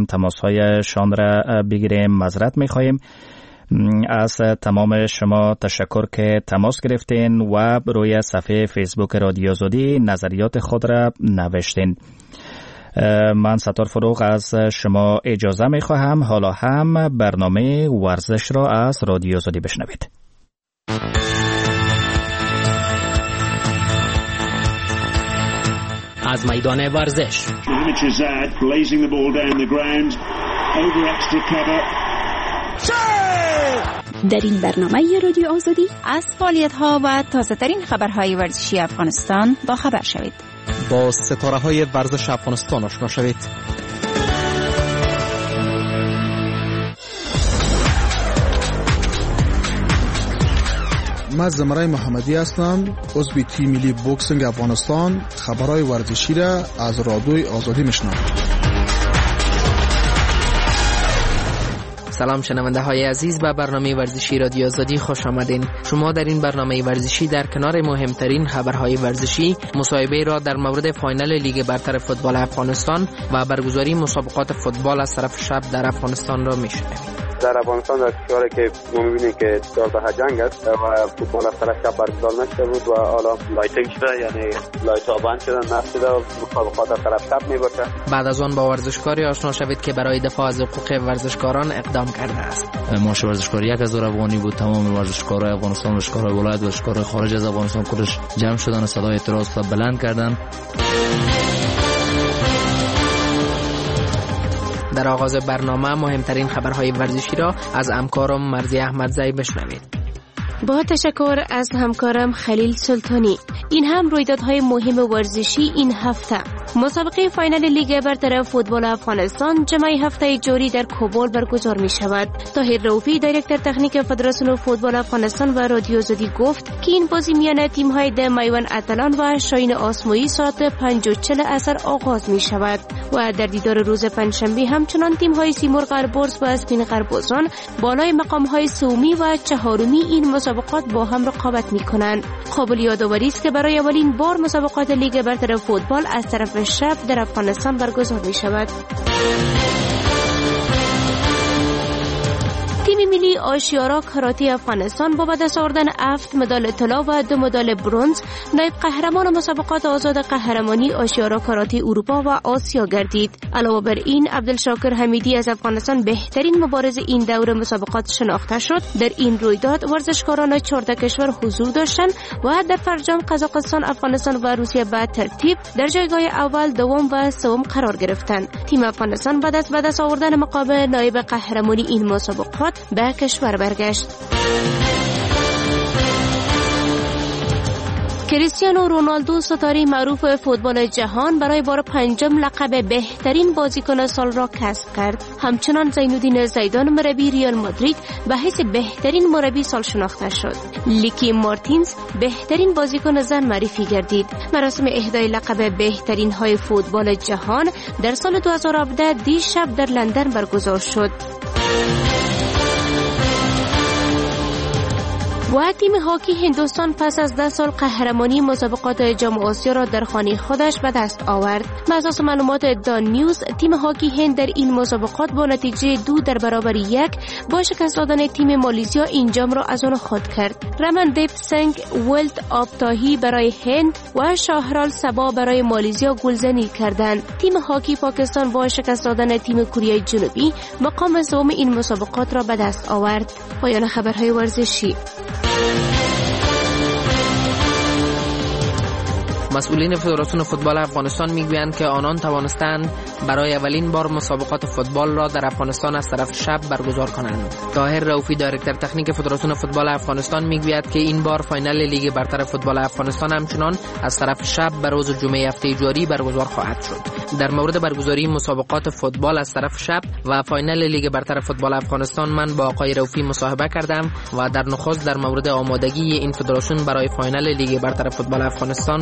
نتوانیم تماس‌هایشان را بگیریم. معذرت می‌خواهیم. از تمام شما تشکر که تماس گرفتین و روی صفحه فیسبوک رادیو آزادی نظریات خود را نوشتین. من ستار فروغ از شما اجازه می خواهم. حالا هم برنامه ورزش را از رادیو آزادی بشنوید. از میدان ورزش در این برنامه رادیو آزادی از فعالیت‌ها و تازه‌ترین خبرهای ورزشی افغانستان با خبر شوید. با ستاره‌های ورزش افغانستان آشنا شوید. من زمرای محمدی هستم، عضو تیم ملی بوکسینگ افغانستان. خبرهای ورزشی را از رادیوی آزادی میشنوم. سلام شنونده های عزیز، به برنامه ورزشی رادیو آزادی خوش آمدین. شما در این برنامه ورزشی در کنار مهمترین خبرهای ورزشی، مصاحبه را در مورد فاینال لیگ برتر فوتبال افغانستان و برگزاری مسابقات فوتبال از طرف شب در افغانستان را میشنوید. در افغانستان در کشوری که ما می‌بینیم که 14 جنگ است و فوتبال از طرف شب برگزار نشده بود و حالا لایتینگ شده، یعنی لایت‌ها بند شدن، نصب شده و مسابقات از طرف شب می‌باشه. بعد از آن با ورزشکاری آشنا شوید که برای دفاع از حقوق ورزشکاران اقدام کرده است. معاش ورزشکاری 1000 افغانی بود. تمام ورزشکارای افغانستان، ورزشکارای ولایت، ورزشکارای خارج از افغانستان کلش جمع شدن و صدای اعتراض را بلند کردند. در آغاز برنامه مهمترین خبرهای ورزشی را از همکارم مرزی احمدزی بشنوید. با تشکر از همکارم خلیل سلطانی. این هم رویدادهای مهم ورزشی این هفته. مسابقه فاینال لیگ برتر فوتبال افغانستان جمعه هفته جاری در کابل برگزار می شود. طاهر رؤوفی دایرکتور تکنیک فدراسیون فوتبال افغانستان و رادیو آزادی گفت که این بازی میان تیم های د میوان اتلان و شاهین آسمایی ساعت 5:40 عصر آغاز می شود و در دیدار روز پنجشنبه همچنان تیم های سیمرغ البرز و اسپین قربازان بالای مقام های سومی و چهارمی این مسابقات با هم رقابت می کنند. قابل یادآوری است که برای اولین بار مسابقات لیگ برتر فوتبال از طرف شب در افغانستان برگزار می شود. تیم ملی آشیارا کاراته افغانستان با به دست آوردن 7 مدال طلا و 2 مدال برنز نایب قهرمان مسابقات آزاد قهرمانی آشیارا کاراته اروپا و آسیا گردید. علاوه بر این عبدالشاکر حمیدی از افغانستان بهترین مبارز این دور مسابقات شناخته شد. در این رویداد ورزشکاران 14 کشور حضور داشتند و در فرجام قزاقستان، افغانستان و روسیه به ترتیب در جایگاه اول، دوم و سوم قرار گرفتند. تیم افغانستان بعد از به دست آوردن مقام نایب قهرمانی این مسابقات به کشور برگشت. کریستیانو رونالدو ستاره معروف فوتبال جهان برای بار پنجم لقب بهترین بازیکن سال را کسب کرد. همچنان زینالدین زیدان مربی ریال مادرید به حیث بهترین مربی سال شناخته شد. لیکی مارتینز بهترین بازیکن زن معرفی گردید. مراسم اهدای لقب بهترین های فوتبال جهان در سال 2017 دیشب در لندن برگزار شد. و تیم هاکی هندوستان پس از 10 سال قهرمانی مسابقات جام آسیا را در خانه خودش به دست آورد. بر اساس معلومات دان نیوز، تیم هاکی هند در این مسابقات با نتیجه 2-1 با شکست دادن تیم مالزیا این جام را از آن خود کرد. رمندیپ سنگ ولت آبتاهی برای هند و شاهرال سبا برای مالزیا گلزنی کردند. تیم هاکی پاکستان با شکست دادن تیم کره جنوبی مقام سوم این مسابقات را به دست آورد. پایان خبرهای ورزشی. مسئولین فدراسیون فوتبال افغانستان میگویند که آنان توانستند برای اولین بار مسابقات فوتبال را در افغانستان از طرف شب برگزار کنند. طاهر رؤوفی دایرکتور تکنیک فدراسیون فوتبال افغانستان میگوید که این بار فاینال لیگ برتر فوتبال افغانستان همچنان از طرف شب به روز جمعه هفته جاری برگزار خواهد شد. در مورد برگزاری مسابقات فوتبال از طرف شب و فاینال لیگ برتر فوتبال افغانستان من با آقای رؤوفی مصاحبه کردم و در نخست در مورد آمادگی این فدراسیون برای فاینال لیگ برتر فوتبال افغانستان پرسیدم.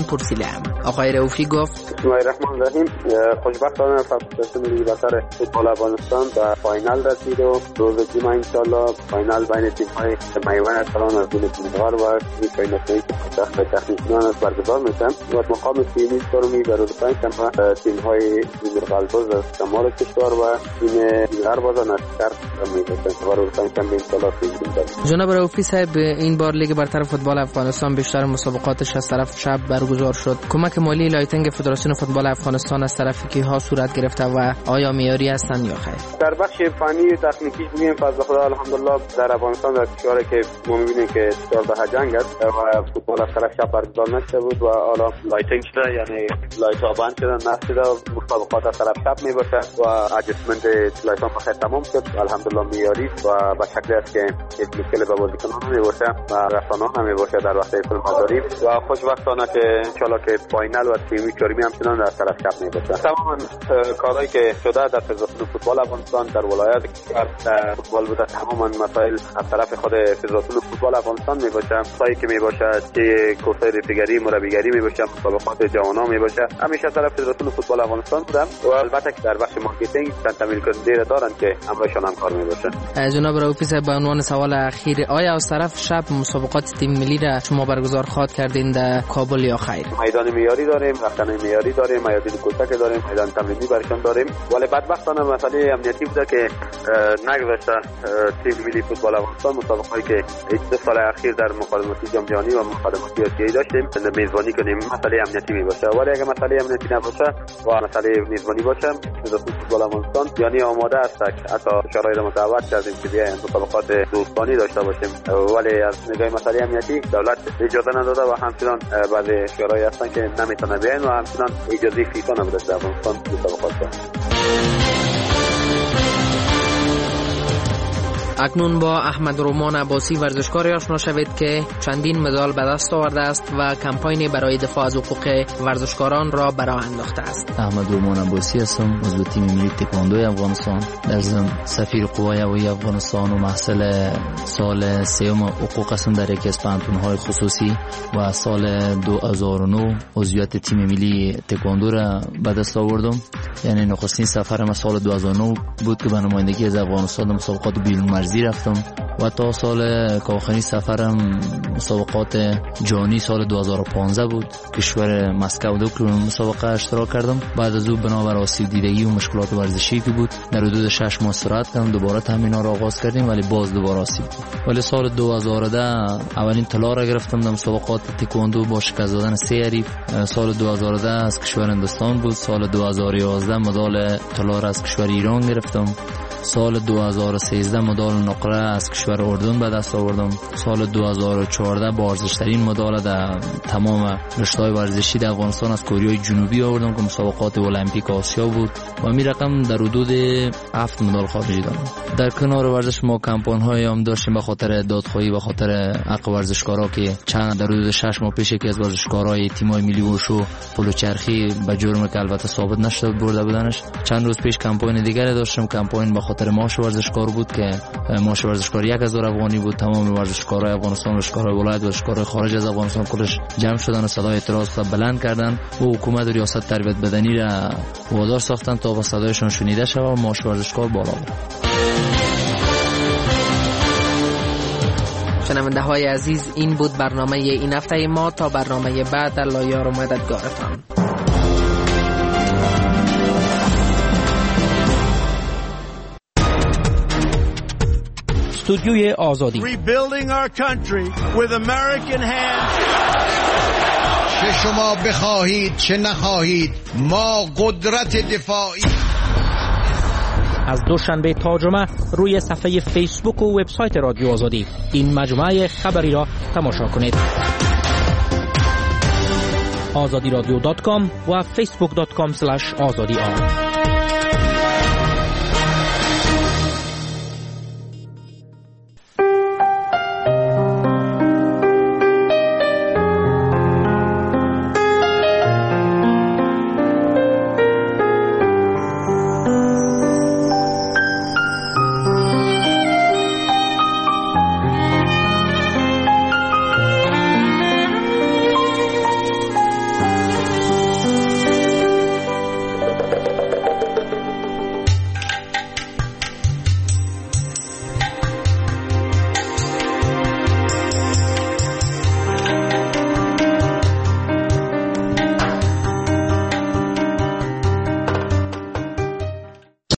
هم. آقای رؤوفی گفت بسم الله الرحمن الرحیم. خوشبختانه فدراسیون ملی برتر فوتبال افغانستان به فاینال رسید و روز جمعه انشالله فاینال بین تیم‌های میوان اتلان از دل بلغار و فینالی که تخنیکیان از برگزار میشن و مقام سیمی سرمی در روز پنجشنبه تیم‌های قلبوز از شمال کشور و تیم غرباز از شرق میشن و روز پنجشنبه انشالله فیلم. جناب رؤوفی صاحب، این بار لیگ برتر فوتبال افغانستان بیشتر مسابقاتش از طرف شب برگزار شد. کمک مالی لایتنگ فدراسیون فوتبال افغانستان از طرف کیها صورت گرفته و آیا معیاری هستند یا خیر؟ در بخش فنی و تکنیکی بگیم فضل خدا الحمدلله در افغانستان در کشوری که ما می‌بینیم که 14 جنگ است و فوتبال از طرف شب برگزار نشده بود و حالا لایتنگ شده، یعنی لایت‌ها بند شدن نصب شده و مسابقات از طرف شب میباشه و اجسمنت لایت‌ها بخیر تمام شد الحمدلله معیاری و به شکلی است که هیچ مشکلی به بازیکنان نمیباشه و رسانه‌ها هم میباشه در وقت فیلمبرداری و خوشبختانه که انشالله که فاینال و تیمی چهارمی همچنان در طرف شب میباشه. تمام کارهایی که شده در فدراسیون فوتبال افغانستان در ولایت کشور در فوتبال بوده، تمام مسائل از طرف خود فدراسیون فوتبال افغانستان میباشه، سایی که میباشه چه کورسای رفیگری مربیگری میباشه، مسابقات جوانان میباشه، همیشه از طرف فدراسیون فوتبال افغانستان بودم و البته که در بخش مارکتینگ چند تامین کننده دارن که همراهشان هم کار میباشه. جناب رؤوفی صاحب، به عنوان سوال اخیر، آیا از طرف شب مسابقات تیم ملی را شما برگزار خواهد کردین در کابل یا خیر؟ میدان معیاری داریم، رختنه معیاری داریم، میدان کوچک داریم، میدان تمرینی برشان داریم، ولی بدبختانه مسئله امنیتی بوده که نگذاشته تیم ملی فوتبال افغانستان مسابقه‌ای که 2 سال اخیر در مقدماتی جام جهانی و مقدماتی آسیایی داشتیم میزبانی کنیم. مسئله امنیتی میباشه، ولی اگه مسئله امنیتی نباشه و مسئله میزبانی باشه فدراسیون فوتبال افغانستان یعنی آماده است. حتی شورای را مدعوت کردیم که بیاین مسابقات دوستانه داشته باشیم، ولی از نگاه مسئله امنیتی دولت اجازه نداده و همچنان بعضی شورای هستن که نمیتونه بیاین و همچنان اجازه فیفا نمیده در افغانستان مسابقات کنه. اکنون با احمد رومان عباسی ورزشکاری آشنا شوید که چندین مدال به دست آورده است و کمپاینی برای دفاع از حقوق ورزشکاران را براه انداخته است. احمد رومان عباسی هستم، عضو تیم ملی تکواندو افغانستان، در ضمن سفیر قوای هوایی افغانستان و محصل سال سوم حقوق هستم در یکی از پانتون‌های خصوصی و سال 2009 عضویت تیم ملی تکواندو را به دست آوردم. یعنی نخستین سفرم سال 2009 بود که به نمایندگی از افغانستان در مسابقات بیرون‌مرزی رفتم و تا سال که آخرین سفرم مسابقات جهانی سال 2015 بود. کشور مسکو دو مسابقه اشتراک کردم. بعد از او بنابر آسیب دیدگی و مشکلات ورزشی که بود در حدود 6 ماه استراحت کردم، دوباره تمرین‌ها را آغاز کردیم ولی باز دوباره آسیب بود. ولی سال 2010 اولین طلا را گرفتم در مسابقات تکواندو با شکست دادن 3 حریف. سال 2010 از کشور هندوستان بود. سال 2011 مدال طلا را از کشور ایران گرفتم. سال 2013 مدال نقره از کشور اردن به دست آوردم. سال 2014 با ارزش‌ترین مدال در تمام رشته‌های ورزشی در افغانستان از کره جنوبی آوردم که مسابقات المپیک آسیا بود و می رقم در حدود 7 مدال خارجی دارم. در کنار ورزش ما کمپاین‌هایی هم داشتیم به خاطر دادخواهی به خاطر حق ورزشکارا که چند در حدود 6 ماه پیش یکی از ورزشکارای تیم‌های ملی وشو پلو چرخی به جرم که البته ثابت نشده برده بودنش. چند روز پیش کمپاین دیگری داشتم، کمپاین به خاطر معاش ورزشکار بود که معاش ورزشکار 1000 افغانی بود. تمام ورزشکارای افغانستان، ورزشکارای ولایت، ورزشکارای خارج از افغانستان کلش جمع شدن و صدای اعتراض را بلند کردند و حکومت و ریاست تربیت بدنی را وادار ساختند تا با صدایشان شنیده شود و معاش ورزشکار بالا بره. شنونده های عزیز، این بود برنامه این هفته ما. تا برنامه بعد، الله یار و مددگارتان. استودیوی آزادی. Rebuilding our country with American hands. چه شما بخواهید چه نخواهید، ما قدرت دفاعی. از دوشنبه تا جمعه روی صفحه فیسبوک و وبسایت رادیو آزادی این مجموعه خبری را تماشا کنید. azadiradyo.com و facebook.com/azadi.